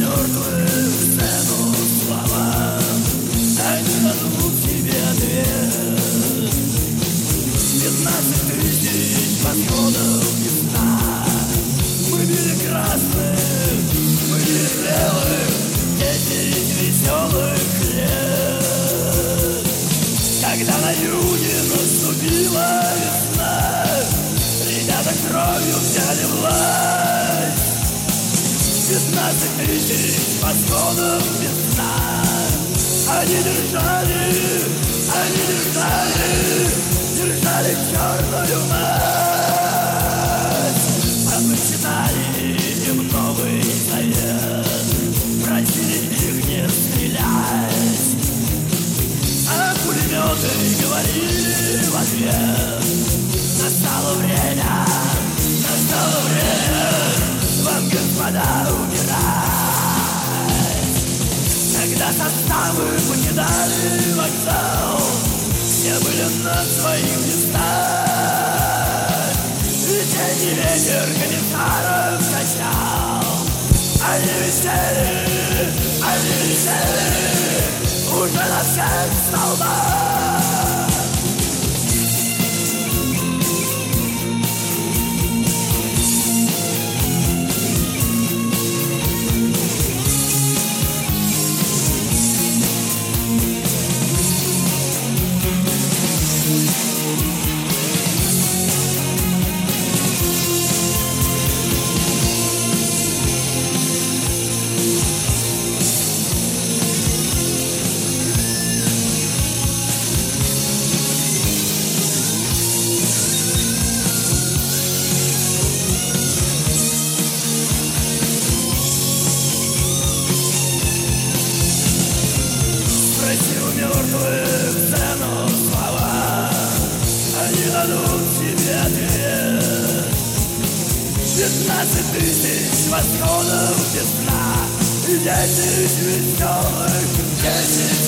мертвых сцену слова, они дадут тебе ответ. 15 тысяч восходов весна. Мы били красных, мы били белых, 10 веселых лет. Когда на юге наступила весна, ребята кровью взяли власть. 15 тысяч восходов весна. Они держали черную мать. А мы читали им Новый Завет, просили их не стрелять, а пулеметы говорили в ответ: настало время вам, господа, умирать. Когда составы покидали вокзал, все были на своих местах, и тень и ветер комиссаров качал. Они висели уже на всех столбах. Мертвых цену слова, они дадут тебе ответ. 15 тысяч восходов весна, и 10 веселых, 10